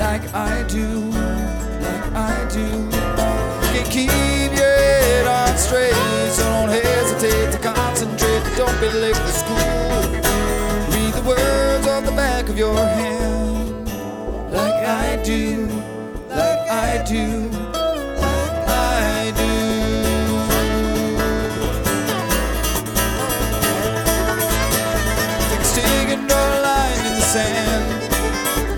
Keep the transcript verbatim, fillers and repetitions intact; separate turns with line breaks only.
like I do, like I do. You can keep your head on straight, so don't hesitate to concentrate. Don't be late for school. Read the words on the back of your hand, like I do, like I do.